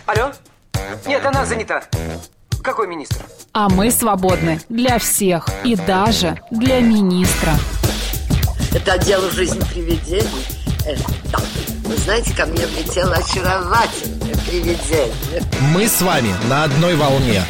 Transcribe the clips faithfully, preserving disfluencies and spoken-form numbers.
Алло? Нет, она занята. Какой министр? А мы свободны для всех и даже для министра. Это отдел «Жизнь привидений». Э, да. Вы знаете, ко мне влетело очаровательное привидение. Мы с вами на одной волне.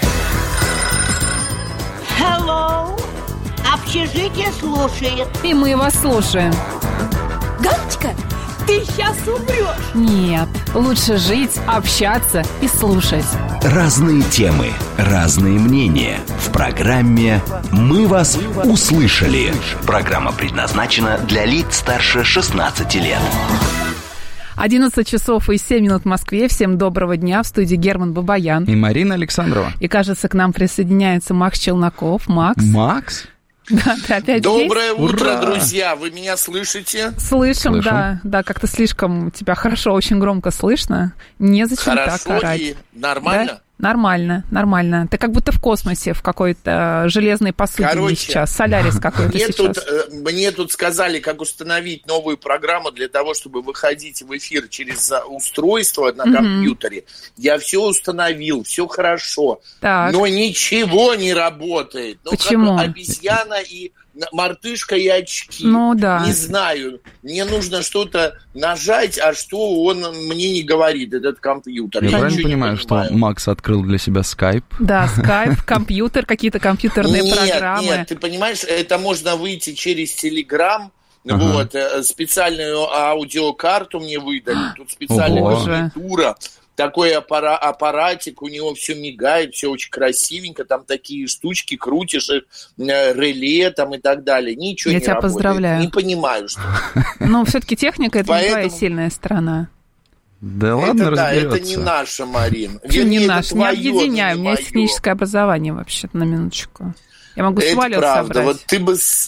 Hello. Общежитие слушает. И мы вас слушаем. Галочка, ты сейчас умрешь. Нет, лучше жить, общаться и слушать. Разные темы, разные мнения. В программе «Мы вас услышали». Программа предназначена для лиц старше шестнадцати лет. одиннадцать часов и семь минут в Москве. Всем доброго дня. В студии Герман Бабаян. И Марина Александрова. И, кажется, к нам присоединяется Макс Челноков. Макс. Макс? Да, ты опять Доброе здесь? утро, Ура! друзья! Вы меня слышите? Слышим, Слышим. да. Да, как-то слишком тебя хорошо, очень громко слышно. Незачем так Хорошо орать. и нормально? Да? Нормально, нормально. Ты как будто в космосе, в какой-то железной посудине Короче, сейчас. Солярис какой-то мне сейчас. тут, э, мне тут сказали, как установить новую программу для того, чтобы выходить в эфир через а, устройство на компьютере. Я все установил, все хорошо. Так. Но ничего не работает. Ну, Почему? Как обезьяна и мартышка и очки. Ну, да. Не знаю. Мне нужно что-то нажать, а что он мне не говорит, этот компьютер. Я Я правильно ничего не понимаю, что понимаю. Макс открыл для себя скайп? Да, скайп, компьютер, какие-то компьютерные нет, программы. Нет, ты понимаешь, это можно выйти через Телеграм. Ага. Вот, э, специальную аудиокарту мне выдали, тут специальная Ого. гарнитура, такой аппара- аппаратик, у него все мигает, все очень красивенько, там такие штучки, крутишь их, э, реле там и так далее, ничего Я не тебя работает. поздравляю. Не понимаю, что. Но все-таки техника — это не твоя Поэтому- сильная сторона. Да ладно, Это да, разберется. это не наша, Марин. Чё Вернее, не это наш? Не твоё, объединяю. но У не меня есть моё. техническое образование, вообще-то, на минуточку. Я могу с Это Валей правда, собрать. вот ты бы... с-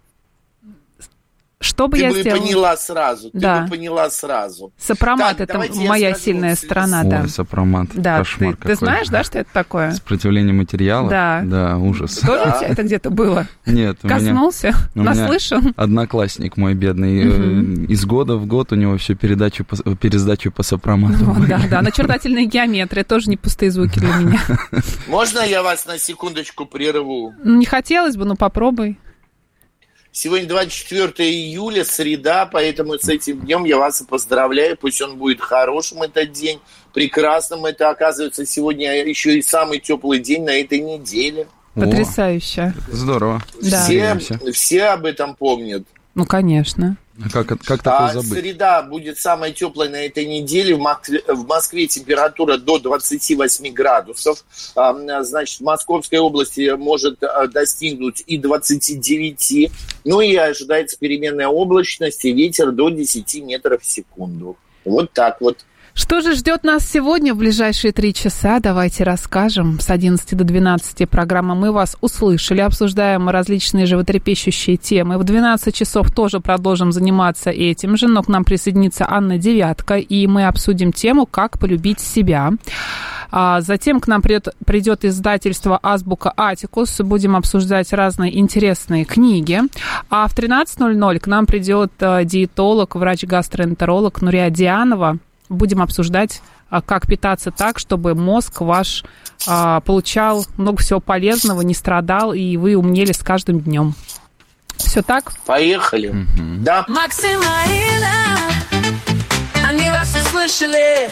Что бы Ты я бы сделала? поняла сразу, ты Да. бы поняла сразу. Сопромат — Так, это давайте я моя скажу, сильная в связи сторона, Ой, да. сопромат. Да, Кошмар ты, ты какой. знаешь, да, что это такое? Сопротивление материала? Да. Да, ужас. Тоже у тебя это где-то было? Нет, у меня... Коснулся? у меня Наслышан? Одноклассник мой бедный, Мгм. э, из года в год у него все передачи по, пересдачи по сопромату. Вот, да, да. Начертательная геометрия тоже не пустые звуки для меня. Можно я вас на секундочку прерву? Ну, не хотелось бы, но попробуй. Сегодня двадцать четвёртое июля, среда, поэтому с этим днем я вас и поздравляю. Пусть он будет хорошим, этот день, прекрасным. Это, оказывается, сегодня еще и самый теплый день на этой неделе. О, Потрясающе. здорово. Да. Все, Надеемся. все об этом помнят. Ну, конечно. А Как, как А такое забыть? среда будет самой теплой на этой неделе. В Москве, в Москве температура до двадцати восьми градусов. А, значит, в Московской области может а, достигнуть и двадцати девяти. Ну и ожидается переменная облачность и ветер до десяти метров в секунду. Вот так вот. Что же ждет нас сегодня в ближайшие три часа? Давайте расскажем. С одиннадцати до двенадцати программа «Мы вас услышали». Обсуждаем различные животрепещущие темы. В двенадцать часов тоже продолжим заниматься этим же, но к нам присоединится Анна Девятка, и мы обсудим тему «Как полюбить себя». А затем к нам придет, придет издательство «Азбука Атикус». Будем обсуждать разные интересные книги. А в тринадцать ноль ноль к нам придет диетолог, врач-гастроэнтеролог Нурия Дианова. Будем обсуждать, как питаться так, чтобы мозг ваш а, получал много всего полезного, не страдал, и вы умнели с каждым днем. Все так? Поехали. Мгм. Да. Максим, Марина, они вас услышали.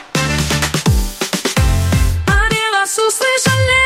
Они вас услышали.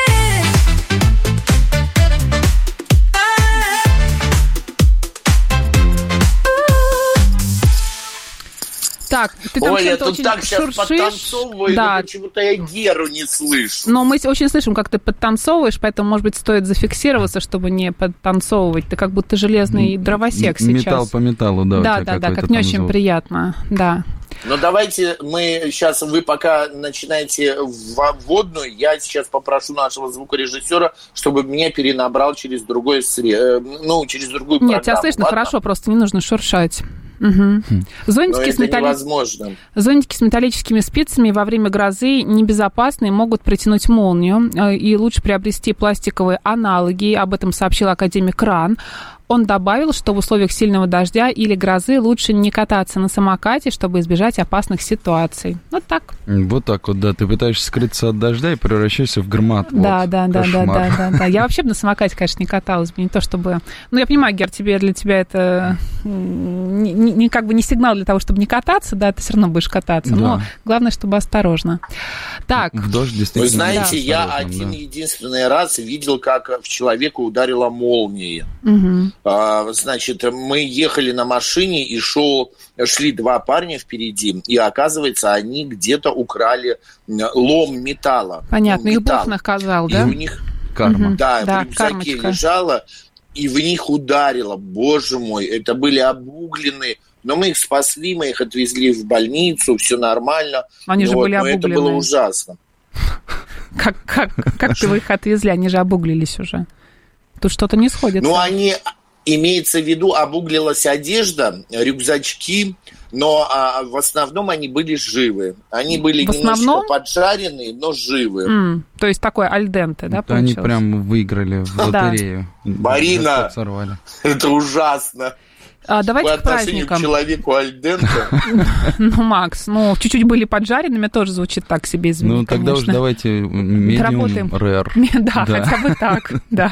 Так, ты там Оля, что-то тут очень так сейчас шуршишь. подтанцовываю, Да. но почему-то я Геру не слышу. Но мы очень слышим, как ты подтанцовываешь, поэтому, может быть, стоит зафиксироваться, чтобы не подтанцовывать. Ты как будто железный дровосек сейчас. Металл по металлу, да. у Да, тебя да, да, какой-то как не там очень звук. приятно, да. Но давайте мы сейчас, вы пока начинаете вводную, я сейчас попрошу нашего звукорежиссера, чтобы меня перенабрал через другое сре... ну, через другую программу. Нет, тебя слышно ладно? хорошо, просто не нужно шуршать. Угу. Но Зонтики, с это металли... невозможно. Зонтики с металлическими спицами во время грозы небезопасны и могут притянуть молнию. И лучше приобрести пластиковые аналоги. Об этом сообщил академик РАН. Он добавил, что в условиях сильного дождя или грозы лучше не кататься на самокате, чтобы избежать опасных ситуаций. Вот так. Вот так вот, да. Ты пытаешься скрыться от дождя и превращаешься в громад. Да, вот. да, да, да, да, да, да. Я вообще бы на самокате, конечно, не каталась бы, не то чтобы... Ну, я понимаю, Гер, тебе, для тебя это не, не, как бы не сигнал для того, чтобы не кататься, да, ты все равно будешь кататься, да. Но главное, чтобы осторожно. Так. В дождь действительно... Вы знаете, да. я осторожно, один да. единственный раз видел, как в человека ударила молния. Угу. А, значит, мы ехали на машине, и шел, шли два парня впереди, и, оказывается, они где-то украли лом металла. Понятно, металл. Их Бог наказал, да? И у них... Карма. Да, да, в рюкзаке кармочка. лежала, и в них ударило. Боже мой, это были обугленные. Но мы их спасли, мы их отвезли в больницу, все нормально. Они же вот, были но обугленные. это было ужасно. Как, как, как ты вы их отвезли? Они же обуглились уже. Тут что-то не сходится. Ну, они, имеется в виду, обуглилась одежда, рюкзачки, но а, в основном они были живы. Они были в немножко основном? поджаренные, но живы. Mm, то есть такой альденте, да, Это они получилось? прям выиграли в лотерею. Марина, это ужасно. А, давайте по к отношению праздникам. к человеку альденте. Ну, Макс, ну, чуть-чуть были поджаренными, тоже звучит так себе, извини, Ну, тогда уж давайте медиум рэр. Да, хотя бы так, да.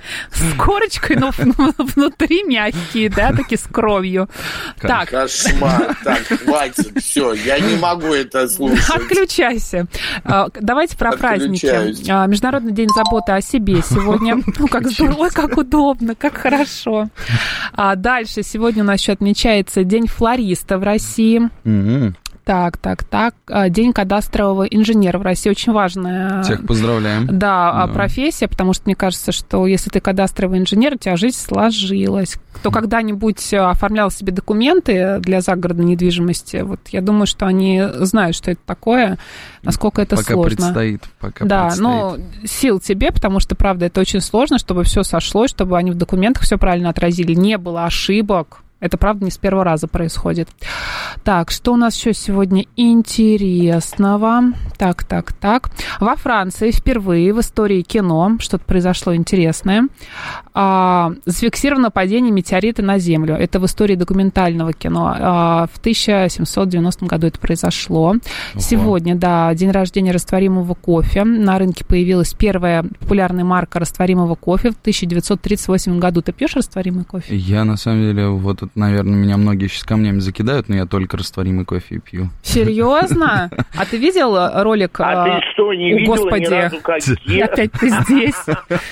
С корочкой, но внутри мягкие, да, такие с кровью. Так. Кошмар. Так, хватит, все, я не могу это слушать. Отключайся. Давайте про праздники. Международный день заботы о себе сегодня. Ну, как здорово, как удобно, как хорошо. Дальше сегодня у нас еще отмечается День флориста в России. Так, так, так. День кадастрового инженера в России. Очень важная... Всех поздравляем. Да, да, профессия, потому что мне кажется, что если ты кадастровый инженер, у тебя жизнь сложилась. Кто когда-нибудь оформлял себе документы для загородной недвижимости, вот я думаю, что они знают, что это такое, насколько это пока сложно. Предстоит, пока да, предстоит. но сил тебе, потому что, правда, это очень сложно, чтобы все сошлось, чтобы они в документах все правильно отразили, не было ошибок. Это, правда, не с первого раза происходит. Так, что у нас еще сегодня интересного? Так, так, так. Во Франции впервые в истории кино что-то произошло интересное. А, зафиксировано падение метеорита на Землю. Это в истории документального кино. А, в тысяча семьсот девяностом году это произошло. Ого. Сегодня, да, день рождения растворимого кофе. На рынке появилась первая популярная марка растворимого кофе в тысяча девятьсот тридцать восьмом году. Ты пьешь растворимый кофе? Я, на самом деле, вот наверное, меня многие сейчас камнями закидают, но я только растворимый кофе пью. Серьезно? А ты видел ролик? А ты что, не видела Господи, ни разу, как Гера? опять ты здесь.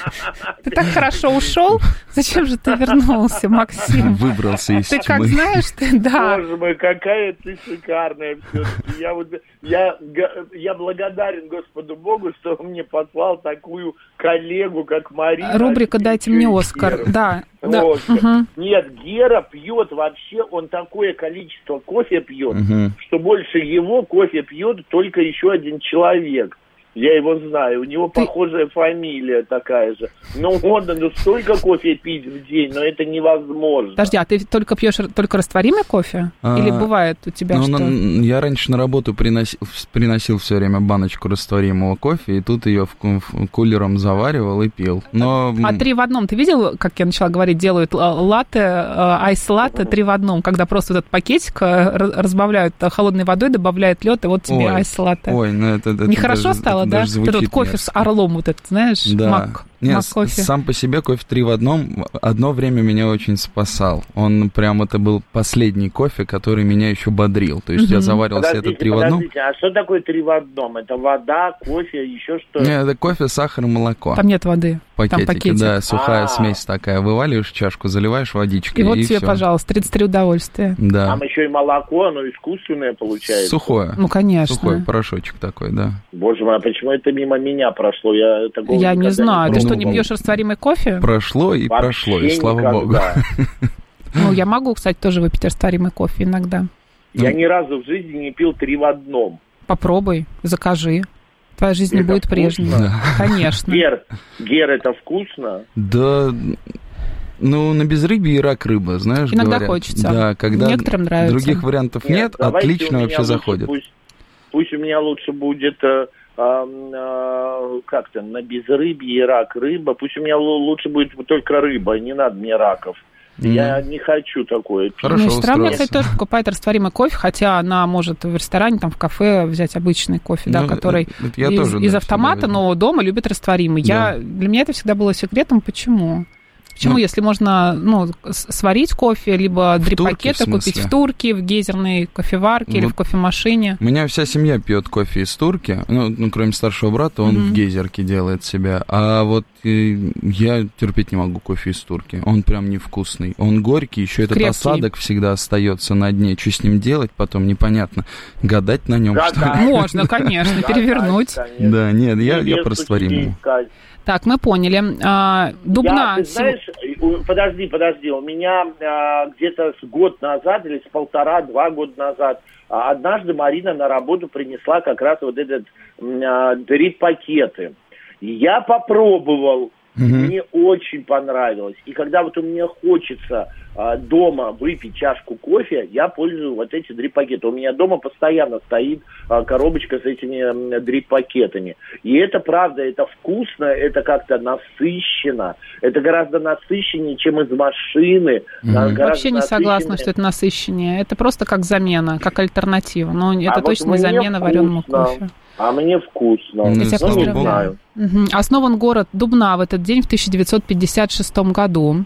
Ты так хорошо ушел. Зачем же ты вернулся, Максим? Выбрался из Ты тьмы. как знаешь, ты, да. Боже мой, какая ты шикарная все-таки. Я, вот, я, я благодарен Господу Богу, что он мне послал такую коллегу, как Марина. Рубрика «Дайте мне Оскар». Гера. Да. да. Вот. Угу. Нет, Гера пьет вообще, он такое количество кофе пьет, Угу. что больше его кофе пьет только еще один человек. Я его знаю, у него Ты... похожая фамилия такая же. Но он, ну столько кофе пить в день, но это невозможно. Подожди, а ты только пьешь только растворимый кофе? А, Или бывает у тебя ну, что? На, я раньше на работу приносил, приносил все время баночку растворимого кофе, и тут ее в, в, кулером заваривал и пил. Но... А три в одном, ты видел, как я начала говорить, делают латте, айс-латте три в одном, когда просто вот этот пакетик разбавляют холодной водой, добавляют лед, и вот тебе ой, айс-латте. Ой, ну это, это Нехорошо даже, стало, это да? даже Вот этот кофе мерзко. с орлом, вот этот, знаешь, да. мак. Нет, кофе. Сам по себе кофе три в одном одно время меня очень спасал. Он прям, это был последний кофе, который меня еще бодрил. То есть mm-hmm. я заварился подождите, это три в одном. А что такое три в одном? Это вода, кофе, еще что? Нет, это кофе, сахар и молоко. Там нет воды. Пакетики, Там пакетик. да, сухая А-а-а. смесь такая. Вываливаешь в чашку, заливаешь водичкой, И вот и тебе, всё. пожалуйста, тридцать три удовольствия. Да. Там еще и молоко, оно искусственное получается. Сухое. Ну, конечно. Сухой порошочек такой, да. Боже мой, а почему это мимо меня прошло? Я, такого Я не никогда знаю. Ты пробовал. что, не пьешь растворимый кофе? Прошло и Вообще прошло, и слава никогда. богу. Ну, я могу, кстати, тоже выпить растворимый кофе иногда. Я ни разу в жизни не пил три в одном. Попробуй, закажи. Твоя жизнь не Это будет прежней. Да. Конечно. Гер, Гер, это вкусно? Да, ну, на безрыбье и рак рыба, знаешь, Иногда говорят. хочется. Да, когда Некоторым нравится. других вариантов нет, давайте у отлично меня вообще лучше заходит. Пусть, пусть у меня лучше будет э, э, э, как-то на безрыбье и рак рыба. Пусть у меня л- лучше будет только рыба, не надо мне раков. Я не хочу такое. Хорошо, Ну, сестра у меня, устроился. кстати, тоже покупает растворимый кофе, хотя она может в ресторане, там, в кафе взять обычный кофе, да, Ну, который это- это я из, тоже, да, из всегда автомата, возьму. но дома любит растворимый. Я, для меня это всегда было секретом. Почему? Почему, Ну, если можно, ну, с- сварить кофе, либо В турке, дрip-пакеты в смысле? купить в турке, в гейзерной кофеварке или Вот. в кофемашине? У меня вся семья пьет кофе из турки, ну, ну кроме старшего брата, он Мгм. в гейзерке делает себя. А вот э, я терпеть не могу кофе из турки. Он прям невкусный. Он горький, еще этот Крепкий. осадок всегда остается на дне. Что с ним делать потом, непонятно. Гадать на нем, что ли? Гадать. Можно, конечно, перевернуть. Конечно. Да, нет, я, я Невесту просто тебе растворимый. искать. Так, мы поняли. А, Дубна. Я, ты знаешь, у- подожди, подожди, у меня а, где-то с год назад или с полтора-два года назад а, однажды Марина на работу принесла как раз вот этот м, а, дрип-пакеты. И я попробовал, и Мгм. мне очень понравилось. И когда вот у меня хочется а, дома выпить чашку кофе, я пользуюсь вот эти дрип-пакеты. У меня дома постоянно стоит а, коробочка с этими м, дрип-пакетами. И это правда, это вкусно, это как-то насыщенно. Это гораздо насыщеннее, чем из машины. Мгм. а, гораздо Вообще не согласна, насыщеннее. что это насыщеннее. Это просто как замена, как альтернатива. Но это А вот точно не мне замена вареному вкусно. кофе. А мне вкусно. Ну, Я тебя слава не богу. поздравляю. знаю. Мгм. Основан город Дубна в этот день в тысяча девятьсот пятьдесят шестом году.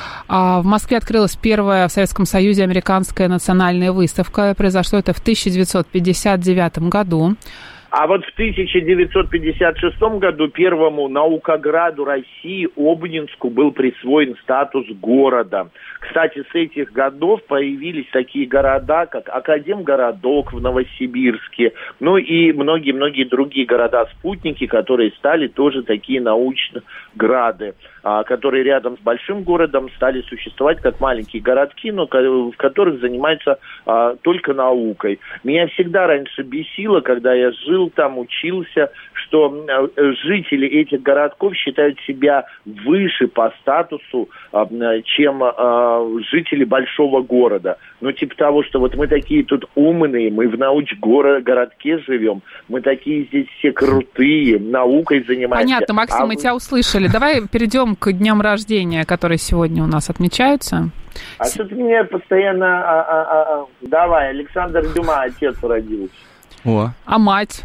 А в Москве открылась первая в Советском Союзе американская национальная выставка. Произошло это в тысяча девятьсот пятьдесят девятом году. А вот в тысяча девятьсот пятьдесят шестом году первому наукограду России Обнинску был присвоен статус города. Кстати, с этих годов появились такие города, как Академгородок в Новосибирске, ну и многие-многие другие города-спутники, которые стали тоже такие научно-грады, а, которые рядом с большим городом стали существовать как маленькие городки, но ко- в которых занимаются а, только наукой. Меня всегда раньше бесило, когда я жил там, учился, что э, жители этих городков считают себя выше по статусу, а, м, чем а, жители большого города. Ну, типа того, что вот мы такие тут умные, мы в научгородке живем, мы такие здесь все крутые, наукой занимаемся. Понятно, Максим, А мы вы- тебя услышали. Давай перейдем к дням рождения, которые сегодня у нас отмечаются. А что ты меня постоянно... а, а, а, а, Давай, Александр Дюма, отец родился. О, А мать?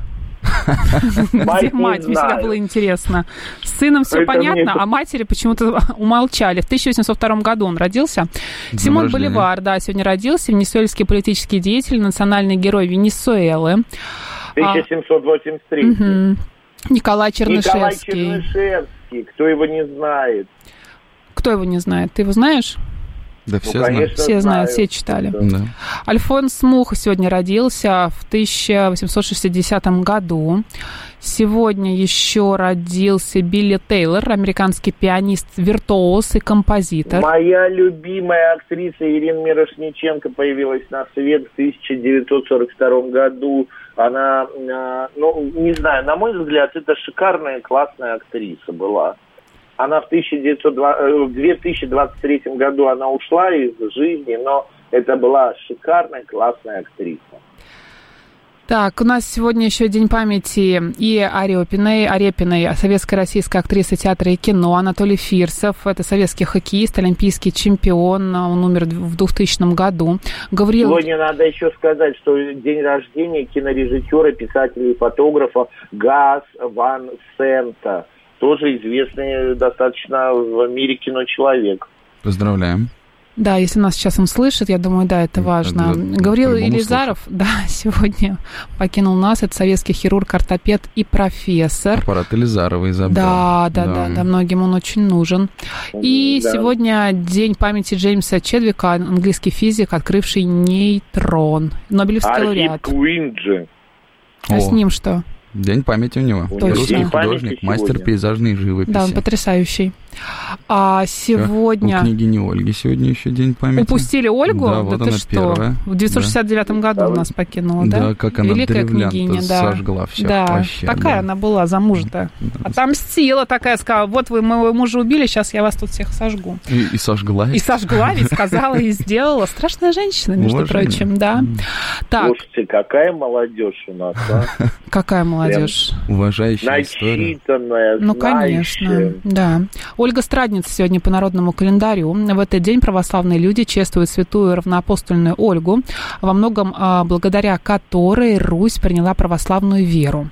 Мать Где не мать? Мне всегда знаю. было интересно. С сыном все Это понятно, мне- а матери почему-то умолчали. В тысяча восемьсот втором году он родился. Днем Симон рождения. Боливар, да, сегодня родился. Венесуэльский политический деятель, национальный герой Венесуэлы. тысяча семьсот восемьдесят третий. Мгм. Николай Николай Чернышевский. Чернышевский, кто его не знает. Кто его не знает? Ты его знаешь? да все Ну, знают. конечно, Все знают, знаю. все читали. Да. Альфонс Муха сегодня родился в тысяча восемьсот шестидесятом году. Сегодня еще родился Билли Тейлор, американский пианист, виртуоз и композитор. Моя любимая актриса Ирина Мирошниченко появилась на свет в тысяча девятьсот сорок втором году. Она, а, ну, не знаю, на мой взгляд, это шикарная, классная актриса была. Она в, тысяча девятьсот два- э, в две тысячи двадцать третьем году она ушла из жизни, но это была шикарная, классная актриса. Так, у нас сегодня еще День памяти и Арепиной, Арепиной, советской российской актрисы театра и кино, Анатолий Фирсов, это советский хоккеист, олимпийский чемпион, он умер в двухтысячном году. Гавриил... Сегодня надо еще сказать, что день рождения кинорежиссера, писателя и фотографа Гас Ван Сента, тоже известный достаточно в мире киночеловек. Поздравляем. Да, если нас сейчас он слышит, я думаю, да, это важно. Да, да, Гавриил по-любому Елизаров, да, сегодня покинул нас, это советский хирург, ортопед и профессор. Аппарат Элизарова изобрел. Да, да, да, да, многим он очень нужен. И Да. сегодня день памяти Джеймса Чедвика, английский физик, открывший нейтрон, Нобелевский Архип лауреат. Куинджи. А О, с ним что? День памяти у него. Точно. Русский День памяти художник, мастер сегодня. пейзажной живописи. Да, он потрясающий. А У сегодня... княгини Ольги сегодня еще день памяти. Упустили Ольгу? Да, Да, вот ты она что? первая. В девятьсот шестьдесят девятом году Да. нас покинула, да? Да, как она Великая древлян-то княгиня, да. сожгла всех Да, вообще. такая да. она была, замужа-то. Отомстила такая, сказала, вот вы моего мужа убили, сейчас я вас тут всех сожгу. И, и сожгла. И сожгла, ведь сказала, и сделала. Страшная женщина, между Уважение. прочим, да. Так, Слушайте, какая молодежь у нас, а? какая Все молодежь. Уважающая история. Начитанная, Ну, знающая. конечно, да. Ольга Страдница сегодня по народному календарю. В этот день православные люди чествуют святую равноапостольную Ольгу, во многом а, благодаря которой Русь приняла православную веру.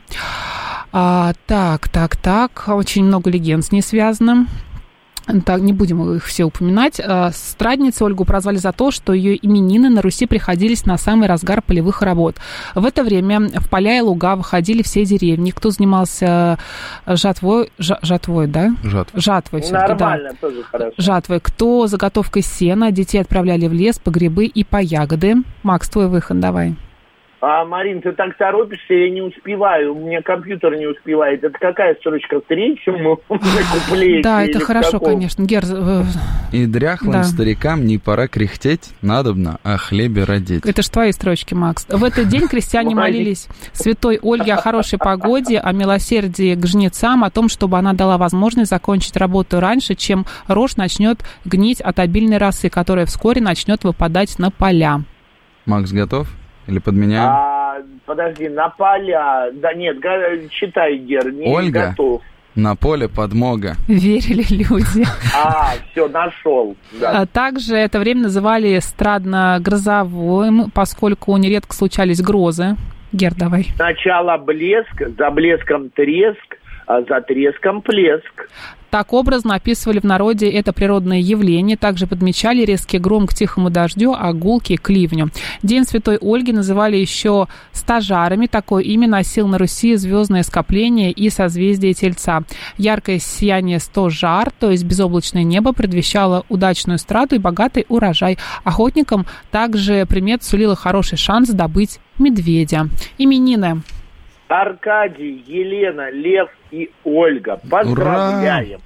А, так, так, так, очень много легенд с ней связано. Так, не будем их все упоминать. Страдницу Ольгу прозвали за то, что ее именины на Руси приходились на самый разгар полевых работ. В это время в поля и луга выходили все деревни. Кто занимался жатвой, ж, жатвой, да? Жатвой. Жатвой. Нормально, да. тоже хорошо. Жатвой. Кто заготовкой сена, детей отправляли в лес по грибы и по ягоды. Макс, твой выход, давай. А, Марин, ты так торопишься, я не успеваю, у меня компьютер не успевает. Это какая строчка? В третьем куплете? Да, это хорошо, конечно. Гер... И дряхлым да. старикам не пора кряхтеть, надобно о хлебе родить. Это ж твои строчки, Макс. В этот день крестьяне молились святой Ольге о хорошей погоде, о милосердии к жнецам, о том, чтобы она дала возможность закончить работу раньше, чем рожь начнет гнить от обильной росы, которая вскоре начнет выпадать на поля. Макс, готов? Или подменяем? А, подожди, на поля... Да нет, читай, Гер, не Ольга, готов. на поле подмога. Верили люди. А, все, нашел. Да. Также это время называли эстрадно-грозовым, поскольку нередко случались грозы. Гер, давай. Сначала блеск, за блеском треск, а за треском плеск. Так образно описывали в народе это природное явление. Также подмечали резкий гром к тихому дождю, а гулки к ливню. День Святой Ольги называли еще стажарами. Такое имя носил на Руси звездное скопление и созвездие Тельца. Яркое сияние стожар, то есть безоблачное небо, предвещало удачную страту и богатый урожай. Охотникам также примет сулило хороший шанс добыть медведя. Именины. Аркадий, Елена, Лев и Ольга. Поздравляем!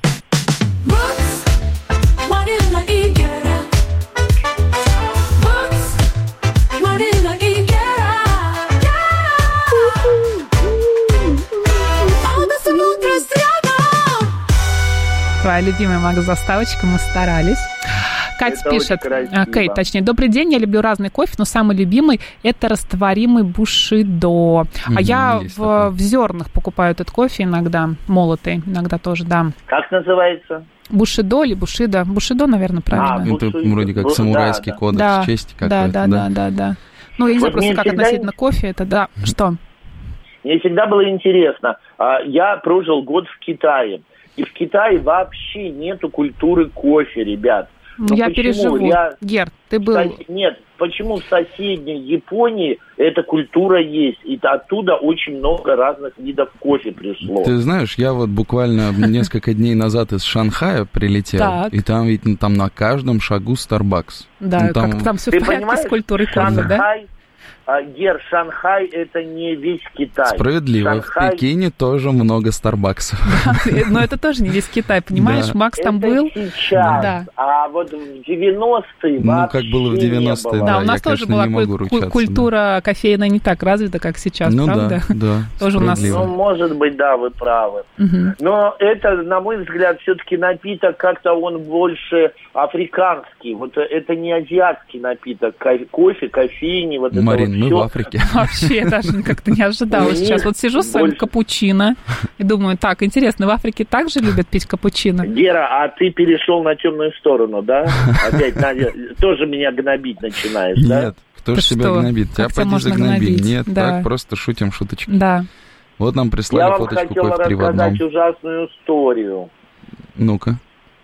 Твоя любимая, Макс, заставочка, мы старались. Катя это пишет, Кейт, точнее, добрый день, я люблю разный кофе, но самый любимый это растворимый бушидо. Mm-hmm, а я в, в зернах покупаю этот кофе иногда, молотый, иногда тоже, да. Как называется? Бушидо или бушидо? Бушидо, наверное, правильно. А, это бушидо. Вроде как самурайский да, кодекс да. чести какой-то. Да, да, да, да, да. Ну, я не знаю вот просто, как всегда... относительно кофе, это да. Что? Мне всегда было интересно. Я прожил год в Китае. И в Китае вообще нету культуры кофе, ребят. Ну, я переживу. Я... Гер, ты был... Нет, почему в соседней Японии эта культура есть? И оттуда очень много разных видов кофе пришло. Ты знаешь, я вот буквально несколько дней назад из Шанхая прилетел, так. и там ведь там на каждом шагу Starbucks. Да, ну, там... как там все в порядке с культурой кофе, да? Гер, Шанхай это не весь Китай. Справедливо. Шанхай... В Пекине тоже много Старбаксов. Да, но это тоже не весь Китай, понимаешь? Да. Макс там это был. Сейчас, да. А вот в девяностые ну, вообще как было в девяностые, да. Да, у нас я, тоже конечно, была куль- культура да. кофейная не так развита, как сейчас, ну, правда? Да, да, тоже у нас. Ну, может быть, да, вы правы. Угу. Но это, на мой взгляд, все-таки напиток как-то он больше африканский. Вот это не азиатский напиток. Кофе, кофейни, вот Марин, это мы вот в Африке. Вообще, я даже как-то не ожидала сейчас. Вот сижу с своим капучино и думаю, так, интересно, в Африке также любят пить капучино? Гера, а ты перешел на темную сторону, да? Опять тоже меня гнобить начинаешь, да? Нет, кто же тебя гнобит? Тебя поди загноби. Нет, так просто шутим шуточки. Да. Вот нам прислали фоточку кофе три в одном. Я вам хотела рассказать ужасную историю. Ну-ка.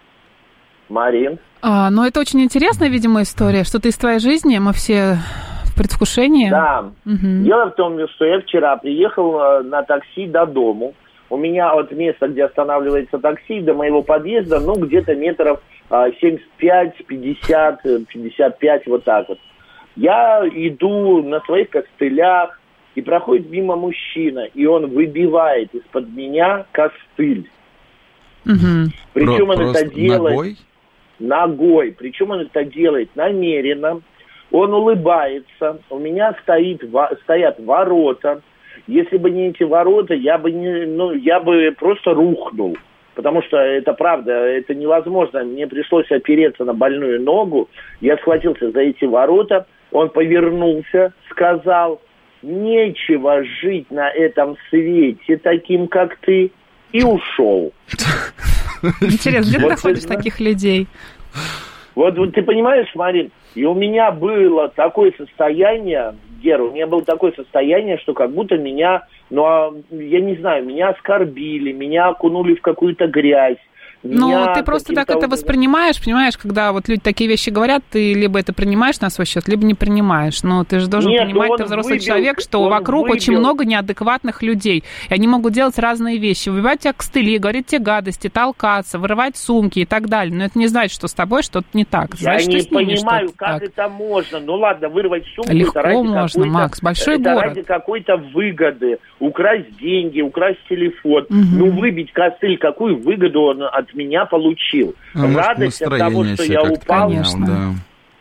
Марин? А, ну, это очень интересная, видимо, история. Что-то из твоей жизни, мы все... предвкушение? Да. Угу. Дело в том, что я вчера приехал на такси до дому. У меня от места, где останавливается такси, до моего подъезда, ну, где-то метров семьдесят пять, пятьдесят, пятьдесят пять, вот так вот. Я иду на своих костылях, и проходит мимо мужчина, и он выбивает из-под меня костыль. Угу. Причем Про- он это делает... Ногой? Ногой. Причем он это делает намеренно. Он улыбается, у меня стоит, стоят ворота. Если бы не эти ворота, я бы, не, ну, я бы просто рухнул. Потому что это правда, это невозможно. Мне пришлось опереться на больную ногу. Я схватился за эти ворота, он повернулся, сказал, нечего жить на этом свете таким, как ты, и ушел. Интересно, где ты Вот находишь это- таких людей? Вот, вот ты понимаешь, Марин, и у меня было такое состояние, Гера, у меня было такое состояние, что как будто меня, ну, а, я не знаю, меня оскорбили, меня окунули в какую-то грязь. Ну, меня ты просто так каким-то это образом- воспринимаешь, понимаешь, когда вот люди такие вещи говорят, ты либо это принимаешь на свой счет, либо не принимаешь. Но ты же должен Нет, понимать, он ты взрослый выбил- человек, что он вокруг очень выбил. много неадекватных людей. И они могут делать разные вещи. Выбивать тебя костыли, говорить тебе гадости, толкаться, вырывать сумки и так далее. Но это не значит, что с тобой что-то не так. Я Значит, не что с ними понимаю, что-то как так. это можно. Ну ладно, вырвать сумку, Легко это ради можно, какой-то- Макс, большой это город. ради какой-то выгоды. Украсть деньги, украсть телефон. Мгм. Ну, выбить костыль, какую выгоду он от меня получил? А может, Радость от того, настроение что себе я как-то упал. поднял, Конечно. да.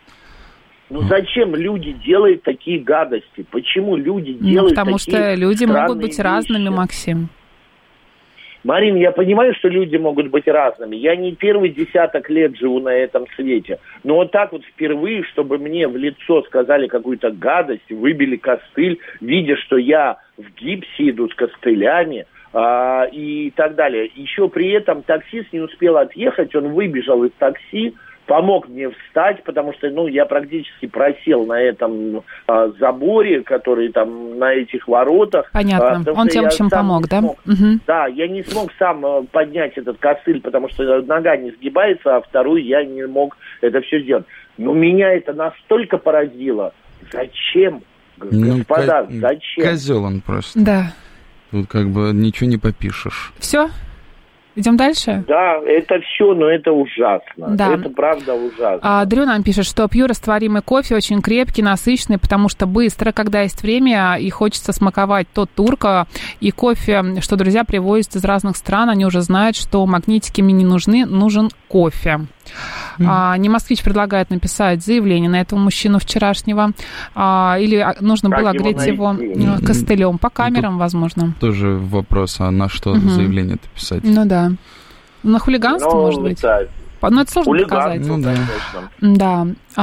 Ну зачем люди делают такие гадости? Почему люди Ну, делают потому такие что люди странные могут быть вещи? разными, Максим. Марин, я понимаю, что люди могут быть разными. Я не первый десяток лет живу на этом свете. Но вот так вот впервые, чтобы мне в лицо сказали какую-то гадость, выбили костыль, видя, что я в гипсе иду с костылями, а, и так далее. Еще при этом таксист не успел отъехать, он выбежал из такси, помог мне встать, потому что, ну, я практически просел на этом а, заборе, который там на этих воротах. Понятно. А, потому Он что тебе, в я общем, сам помог, не да? смог. Мгм. Да, я не смог сам э, поднять этот костыль, потому что нога не сгибается, а вторую я не мог это все сделать. Но меня это настолько поразило. Зачем, г- Ну, господа, ко- зачем? Козел он просто. Да. Тут как бы ничего не попишешь. Все? Идем дальше? Да, это все, но это ужасно. Да. Это правда ужасно. А, Дрю нам пишет, что пью растворимый кофе, очень крепкий, насыщенный, потому что быстро, когда есть время и хочется смаковать тот турка и кофе, что друзья привозят из разных стран, они уже знают, что магнитики мне не нужны, нужен кофе. Mm. А, не москвич предлагает написать заявление на этого мужчину вчерашнего, а, или нужно Как было его огреть его, найти? костылем, по камерам, Тут возможно. Тоже вопрос, а на что Мгм. заявление-то писать? Ну да. На хулиганство, Ну, может быть? да. Ну, это сложно Хулиганство, доказать. Ну да. конечно. Да.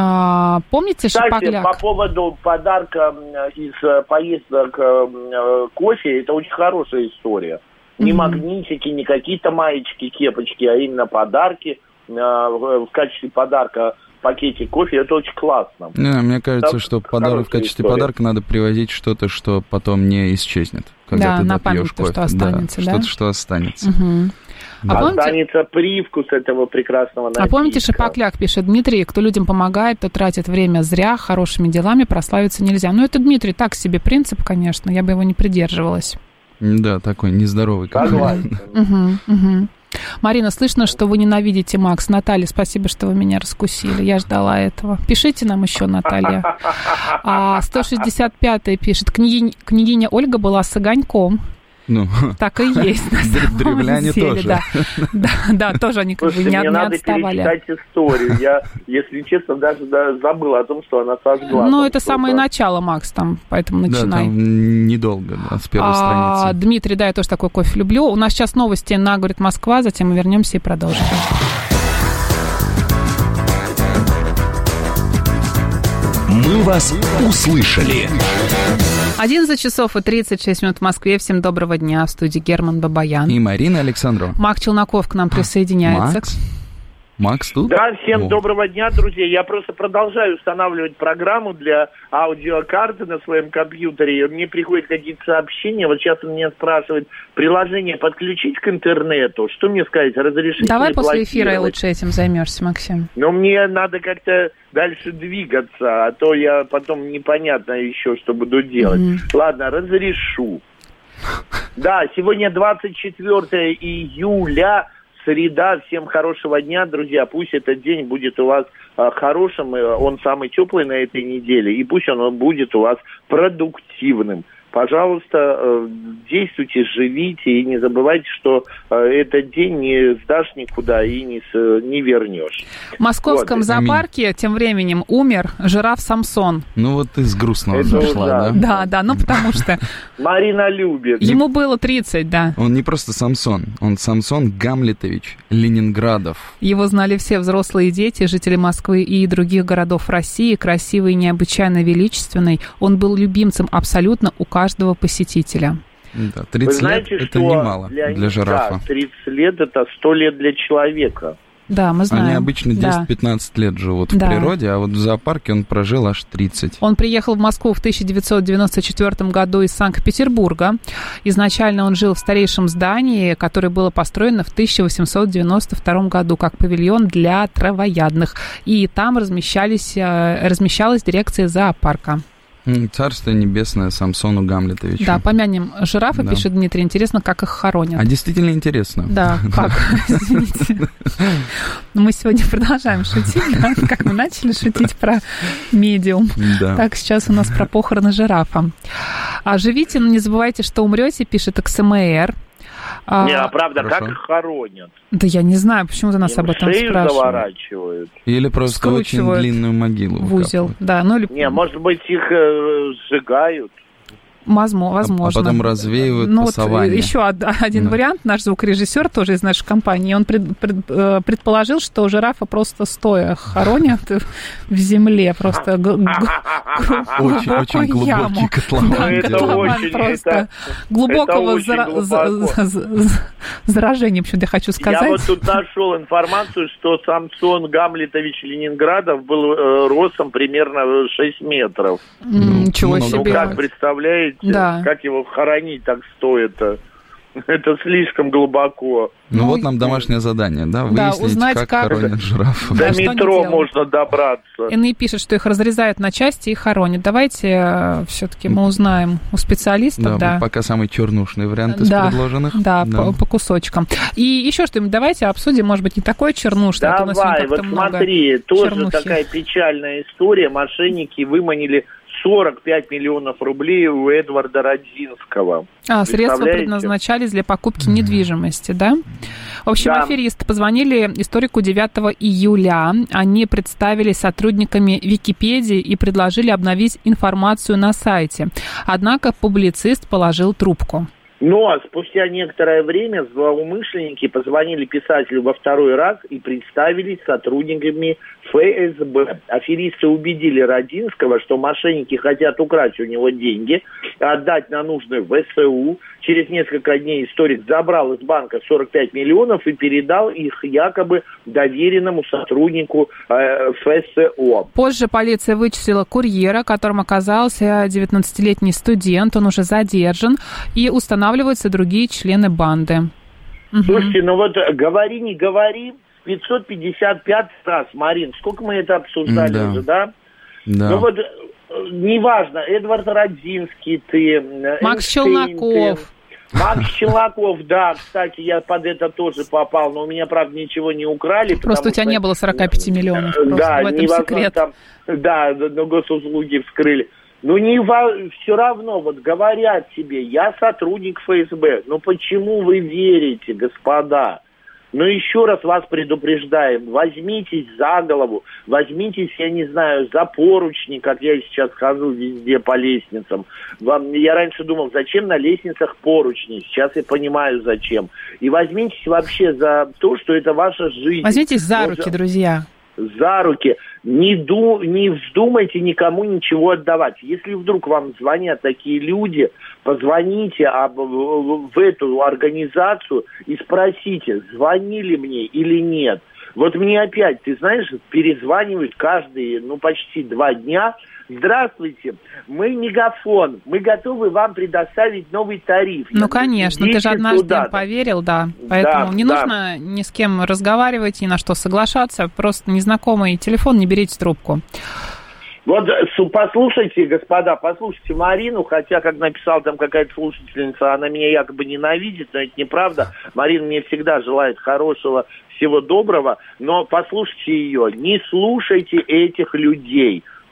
А, помните Кстати, шапокляк? по поводу подарка м, из э, поездок э, э, кофе, это очень хорошая история. Не Мгм. магнитики, не какие-то маечки, кепочки, а именно подарки э, в в качестве подарка пакетик кофе. Это очень классно. Не, мне кажется, Да, что хорошая подарок, в качестве история. подарка надо привозить что-то, что потом не исчезнет, когда Да, ты на допьешь память то, кофе. что останется, да? Что-то, что останется. Мгм. А, помните, Останется привкус этого прекрасного напитка. а помните, Шапокляк пишет: Дмитрий, кто людям помогает, то тратит время зря, хорошими делами прославиться нельзя. Ну, это, Дмитрий, так себе принцип, конечно, я бы его не придерживалась. Да, такой нездоровый. Согласен. Мгм, мгм. Марина, слышно, что вы ненавидите Макс. Наталья, спасибо, что вы меня раскусили. Я ждала этого. Пишите нам еще, Наталья. А сто шестьдесят пятый пишет: Княгинь- княгиня Ольга была с огоньком. Ну, Так и есть, на Древ- самом древляне деле, тоже. да. Да, да, тоже они как бы Слушайте, не, мне не надо отставали. перечитать историю. Я, если честно, даже да, забыл о том, что она сожгла. Ну, там это что-то. самое начало, Макс, там, поэтому да, начинай. там недолго, да, с первой А, страницы. Дмитрий, да, я тоже такой кофе люблю. У нас сейчас новости на «Говорит Москва», затем мы вернемся и продолжим. «Мы вас услышали». одиннадцать часов и тридцать шесть минут в Москве. Всем доброго дня. В студии Герман Бабаян. И Марина Александрова. Мак Челноков к нам присоединяется. Макс? Макс тут? Да, всем О. доброго дня, друзья. Я просто продолжаю устанавливать программу для аудиокарты на своем компьютере. И мне приходят какие-то сообщения. Вот сейчас он меня спрашивает, приложение подключить к интернету. Что мне сказать? Разрешить Давай или после эфира блокировать? лучше этим займешься, Максим. Но мне надо как-то дальше двигаться, а то я потом непонятно еще, что буду делать. Мгм. Ладно, разрешу. Да, сегодня двадцать четвёртое июля, среда. Всем хорошего дня, друзья. Пусть этот день будет у вас а, хорошим, и он самый теплый на этой неделе, и пусть он будет у вас продуктивным. пожалуйста, действуйте, живите и не забывайте, что этот день не сдашь никуда и не, не вернешь. В московском вот. зоопарке тем временем умер жираф Самсон. Ну вот из грустного Это зашла, да? Да, да, ну потому что... Марина любит. Ему было тридцать, да. Он не просто Самсон, он Самсон Гамлетович Ленинградов. Его знали все взрослые дети, жители Москвы и других городов России. Красивый и необычайно величественный. Он был любимцем абсолютно у каждого посетителя. Да, тридцать знаете, лет это немало для, для жирафа. Да, тридцать лет это сто лет для человека. Да, мы знаем. Они обычно десять-пятнадцать лет живут в да. природе, а вот в зоопарке он прожил аж тридцать. Он приехал в Москву в тысяча девятьсот девяносто четвёртом году из Санкт-Петербурга. Изначально он жил в старейшем здании, которое было построено в тысяча восемьсот девяносто втором году как павильон для травоядных. И там размещались, размещалась дирекция зоопарка. Царство небесное Самсону Гамлетовичу. Да, помянем жирафа, да. пишет Дмитрий. Интересно, как их хоронят. А действительно интересно. Да, как? Извините. Мы сегодня продолжаем шутить, да? Как мы начали шутить про медиум. Да. Так, сейчас у нас про похороны жирафа. А живите, но не забывайте, что умрете, пишет икс эм эр. Не, а правда, Хорошо. Как их хоронят? Да я не знаю, почему ты нас Им об этом шею спрашиваешь. Заворачивают. Или просто очень длинную могилу в узел, да. Ну, или... Не, может быть, их э, сжигают. Возможно. А потом развеивают ну, по саванне. Вот еще один да. вариант. Наш звукорежиссер, тоже из нашей компании, он пред, пред, предположил, что жирафа просто стоя хоронят в земле. Просто очень глубокий котлован. Просто глубокого заражения, почему-то я хочу сказать. Я вот тут нашел информацию, что Самсон Гамлетович Ленинградов был ростом примерно шесть метров. Ничего себе. Ну, как представляете? Да. Как его хоронить так стоит-то? Это слишком глубоко. Ну, ну вот нам домашнее задание, да? Да, выяснить, узнать, как, как хоронят жирафов. До да, метро можно добраться. Иные пишут, что их разрезают на части и хоронят. Давайте э, все-таки мы узнаем у специалистов. Да, да. пока самый чернушный вариант из да, предложенных. Да, да. По, по кусочкам. И еще что-нибудь давайте обсудим, может быть, не такой чернушный. Давай, а то у нас сегодня вот смотри, тоже чернухи. Такая печальная история. Мошенники выманили сорок пять миллионов рублей у Эдварда Родзинского. А, средства предназначались для покупки недвижимости, да? В общем, да. Аферисты позвонили историку девятого июля. Они представились сотрудниками Википедии и предложили обновить информацию на сайте. Однако публицист положил трубку. Но спустя некоторое время злоумышленники позвонили писателю во второй раз и представились сотрудниками эф эс бэ. Аферисты убедили Родзинского, что мошенники хотят украсть у него деньги, отдать на нужды в эсэ у. Через несколько дней историк забрал из банка сорок пять миллионов и передал их якобы доверенному сотруднику э, эф эс о. Позже полиция вычислила курьера, которым оказался девятнадцатилетний студент. Он уже задержан, и устанавливаются другие члены банды. Слушайте, угу. ну вот говори, не говори, пятьсот пятьдесят пять раз, Марин, сколько мы это обсуждали да. уже, да? Да. Ну вот, неважно, Эдвард Родзинский, ты... Макс Челноков. Ты, Макс Челноков, да, кстати, я под это тоже попал, но у меня, правда, ничего не украли. Просто у тебя что... не было сорок пять миллионов, да, в этом секрет. Там, да, но госуслуги вскрыли. Ну, не все равно, вот говорят тебе, я сотрудник эф эс бэ, ну почему вы верите, господа? Но еще раз вас предупреждаем, возьмитесь за голову, возьмитесь, я не знаю, за поручни, как я сейчас хожу везде по лестницам. Вам, я раньше думал, зачем на лестницах поручни, сейчас я понимаю, зачем. И возьмитесь вообще за то, что это ваша жизнь. Возьмитесь за руки, вот, друзья. За руки. Не, ду, не вздумайте никому ничего отдавать. Если вдруг вам звонят такие люди, позвоните об, в эту организацию и спросите, звонили мне или нет. Вот мне опять, ты знаешь, перезванивают каждые, ну, почти два дня. Здравствуйте, мы Мегафон, мы готовы вам предоставить новый тариф. Ну, Я конечно, ты же однажды им поверил, да, поэтому да, не да. нужно ни с кем разговаривать, ни на что соглашаться, просто незнакомый телефон, не берите трубку. Вот послушайте, господа, послушайте Марину, хотя, как написала там какая-то слушательница, она меня якобы ненавидит, но это неправда. Марина мне всегда желает хорошего, всего доброго, но послушайте ее, не слушайте этих людей.